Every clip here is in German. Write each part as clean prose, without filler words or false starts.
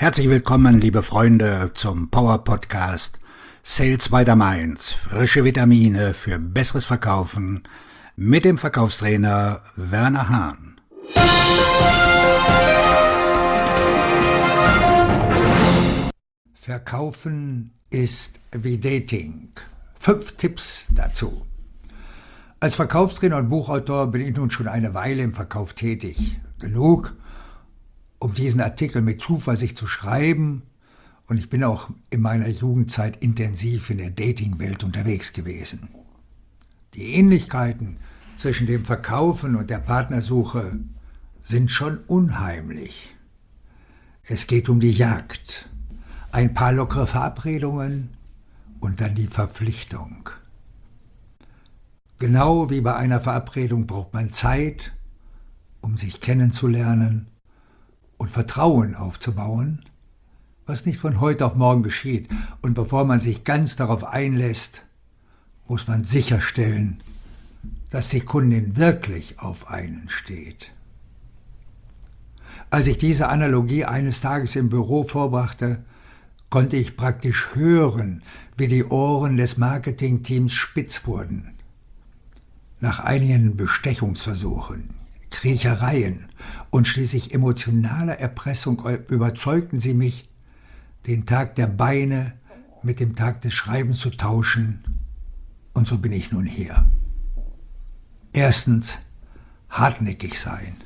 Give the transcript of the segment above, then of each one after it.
Herzlich willkommen, liebe Freunde, zum Power Podcast Sales by the Mainz. Frische Vitamine für besseres Verkaufen mit dem Verkaufstrainer Werner Hahn. Verkaufen ist wie Dating. 5 Tipps dazu. Als Verkaufstrainer und Buchautor bin ich nun schon eine Weile im Verkauf tätig. Genug, um diesen Artikel mit Zuversicht zu schreiben, und ich bin auch in meiner Jugendzeit intensiv in der Dating-Welt unterwegs gewesen. Die Ähnlichkeiten zwischen dem Verkaufen und der Partnersuche sind schon unheimlich. Es geht um die Jagd, ein paar lockere Verabredungen und dann die Verpflichtung. Genau wie bei einer Verabredung braucht man Zeit, um sich kennenzulernen und Vertrauen aufzubauen, was nicht von heute auf morgen geschieht. Und bevor man sich ganz darauf einlässt, muss man sicherstellen, dass die Kundin wirklich auf einen steht. Als ich diese Analogie eines Tages im Büro vorbrachte, konnte ich praktisch hören, wie die Ohren des Marketingteams spitz wurden. Nach einigen Bestechungsversuchen, Kriechereien und schließlich emotionaler Erpressung überzeugten sie mich, den Tag der Beine mit dem Tag des Schreibens zu tauschen, und so bin ich nun hier. Erstens, hartnäckig sein.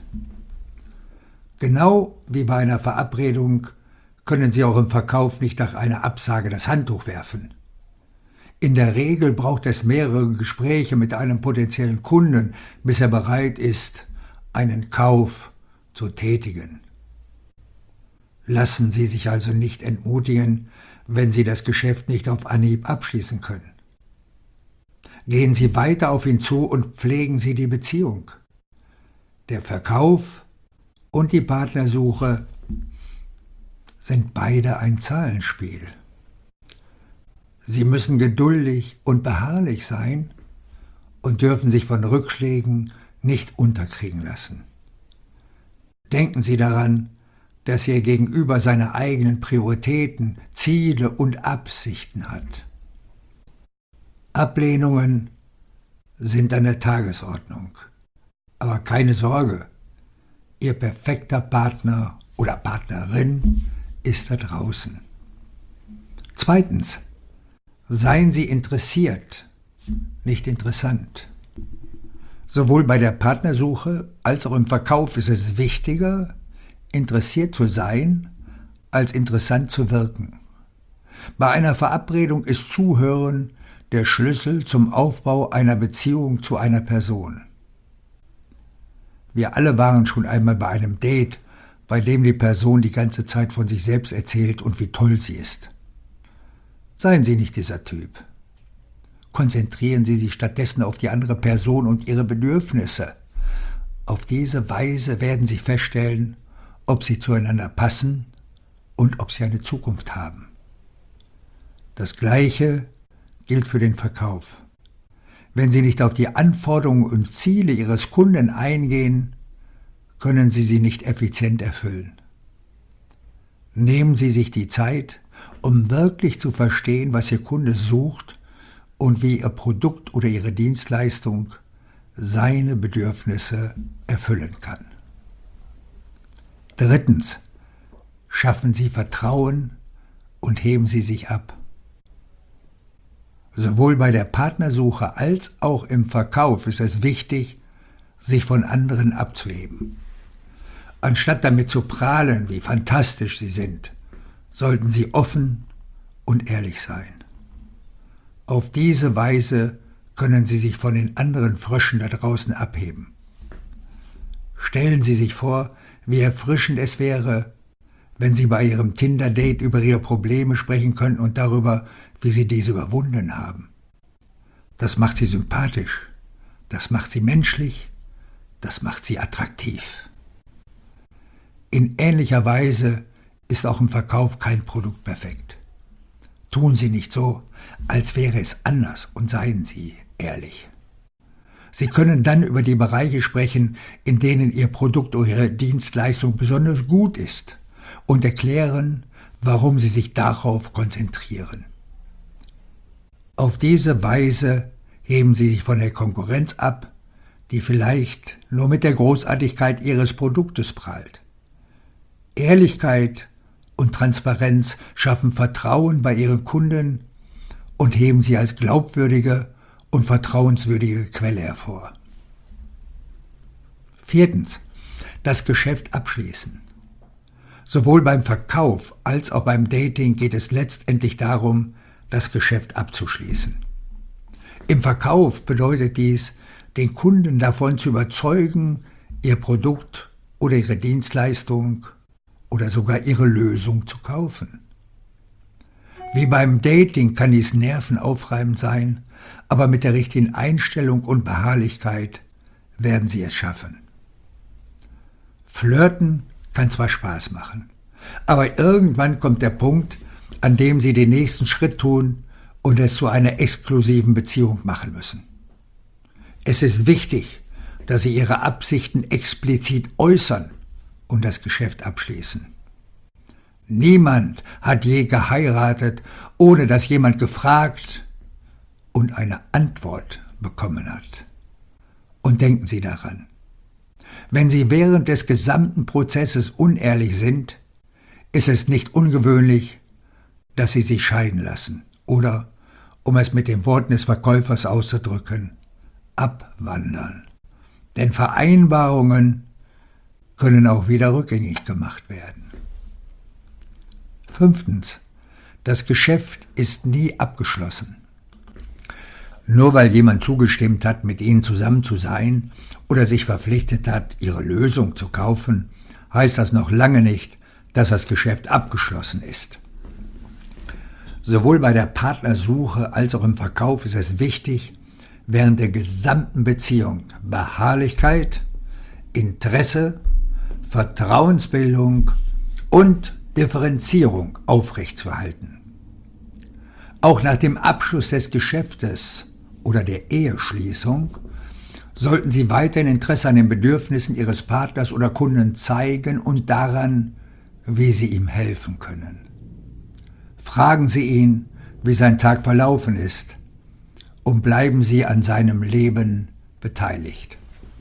Genau wie bei einer Verabredung können Sie auch im Verkauf nicht nach einer Absage das Handtuch werfen. In der Regel braucht es mehrere Gespräche mit einem potenziellen Kunden, bis er bereit ist, einen Kauf zu tätigen. Lassen Sie sich also nicht entmutigen, wenn Sie das Geschäft nicht auf Anhieb abschließen können. Gehen Sie weiter auf ihn zu und pflegen Sie die Beziehung. Der Verkauf und die Partnersuche sind beide ein Zahlenspiel. Sie müssen geduldig und beharrlich sein und dürfen sich von Rückschlägen nicht unterkriegen lassen. Denken Sie daran, dass Ihr Gegenüber seine eigenen Prioritäten, Ziele und Absichten hat. Ablehnungen sind an der Tagesordnung. Aber keine Sorge, Ihr perfekter Partner oder Partnerin ist da draußen. Zweitens, seien Sie interessiert, nicht interessant. Sowohl bei der Partnersuche als auch im Verkauf ist es wichtiger, interessiert zu sein, als interessant zu wirken. Bei einer Verabredung ist Zuhören der Schlüssel zum Aufbau einer Beziehung zu einer Person. Wir alle waren schon einmal bei einem Date, bei dem die Person die ganze Zeit von sich selbst erzählt und wie toll sie ist. Seien Sie nicht dieser Typ. Konzentrieren Sie sich stattdessen auf die andere Person und ihre Bedürfnisse. Auf diese Weise werden Sie feststellen, ob Sie zueinander passen und ob Sie eine Zukunft haben. Das Gleiche gilt für den Verkauf. Wenn Sie nicht auf die Anforderungen und Ziele Ihres Kunden eingehen, können Sie sie nicht effizient erfüllen. Nehmen Sie sich die Zeit, um wirklich zu verstehen, was Ihr Kunde sucht und wie Ihr Produkt oder Ihre Dienstleistung seine Bedürfnisse erfüllen kann. Drittens, schaffen Sie Vertrauen und heben Sie sich ab. Sowohl bei der Partnersuche als auch im Verkauf ist es wichtig, sich von anderen abzuheben. Anstatt damit zu prahlen, wie fantastisch Sie sind, sollten Sie offen und ehrlich sein. Auf diese Weise können Sie sich von den anderen Fröschen da draußen abheben. Stellen Sie sich vor, wie erfrischend es wäre, wenn Sie bei Ihrem Tinder-Date über Ihre Probleme sprechen könnten und darüber, wie Sie diese überwunden haben. Das macht Sie sympathisch, das macht Sie menschlich, das macht Sie attraktiv. In ähnlicher Weise ist auch im Verkauf kein Produkt perfekt. Tun Sie nicht so, als wäre es anders, und seien Sie ehrlich. Sie können dann über die Bereiche sprechen, in denen Ihr Produkt oder Ihre Dienstleistung besonders gut ist und erklären, warum sie sich darauf konzentrieren. Auf diese Weise heben sie sich von der Konkurrenz ab, die vielleicht nur mit der Großartigkeit ihres Produktes prahlt. Ehrlichkeit und Transparenz schaffen Vertrauen bei ihren Kunden und heben sie als glaubwürdige und vertrauenswürdige Quelle hervor. 4. Das Geschäft abschließen. Sowohl beim Verkauf als auch beim Dating geht es letztendlich darum, das Geschäft abzuschließen. Im Verkauf bedeutet dies, den Kunden davon zu überzeugen, ihr Produkt oder ihre Dienstleistung oder sogar ihre Lösung zu kaufen. Wie beim Dating kann dies nervenaufreibend sein, aber mit der richtigen Einstellung und Beharrlichkeit werden sie es schaffen. Flirten kann zwar Spaß machen, aber irgendwann kommt der Punkt, an dem sie den nächsten Schritt tun und es zu einer exklusiven Beziehung machen müssen. Es ist wichtig, dass sie ihre Absichten explizit äußern und das Geschäft abschließen. Niemand hat je geheiratet, ohne dass jemand gefragt und eine Antwort bekommen hat. Und denken Sie daran, wenn Sie während des gesamten Prozesses unehrlich sind, ist es nicht ungewöhnlich, dass Sie sich scheiden lassen oder, um es mit den Worten des Verkäufers auszudrücken, abwandern. Denn Vereinbarungen können auch wieder rückgängig gemacht werden. 5. Das Geschäft ist nie abgeschlossen. Nur weil jemand zugestimmt hat, mit Ihnen zusammen zu sein oder sich verpflichtet hat, Ihre Lösung zu kaufen, heißt das noch lange nicht, dass das Geschäft abgeschlossen ist. Sowohl bei der Partnersuche als auch im Verkauf ist es wichtig, während der gesamten Beziehung Beharrlichkeit, Interesse, Vertrauensbildung und Differenzierung aufrechtzuerhalten. Auch nach dem Abschluss des Geschäftes oder der Eheschließung sollten Sie weiterhin Interesse an den Bedürfnissen Ihres Partners oder Kunden zeigen und daran, wie Sie ihm helfen können. Fragen Sie ihn, wie sein Tag verlaufen ist, und bleiben Sie an seinem Leben beteiligt.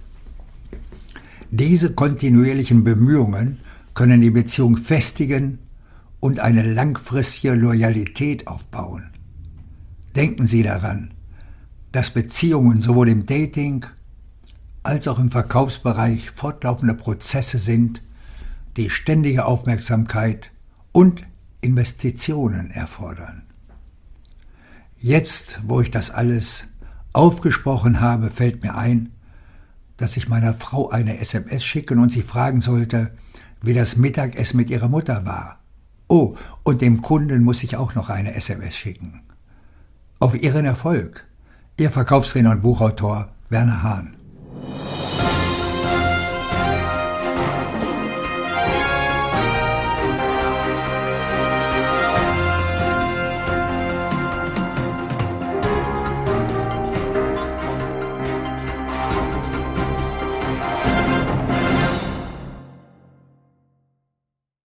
Diese kontinuierlichen Bemühungen können die Beziehung festigen und eine langfristige Loyalität aufbauen. Denken Sie daran, dass Beziehungen sowohl im Dating als auch im Verkaufsbereich fortlaufende Prozesse sind, die ständige Aufmerksamkeit und Investitionen erfordern. Jetzt, wo ich das alles aufgesprochen habe, fällt mir ein, dass ich meiner Frau eine SMS schicken und sie fragen sollte, wie das Mittagessen mit ihrer Mutter war. Oh, und dem Kunden muss ich auch noch eine SMS schicken. Auf Ihren Erfolg, Ihr Verkaufstrainer und Buchautor Werner Hahn.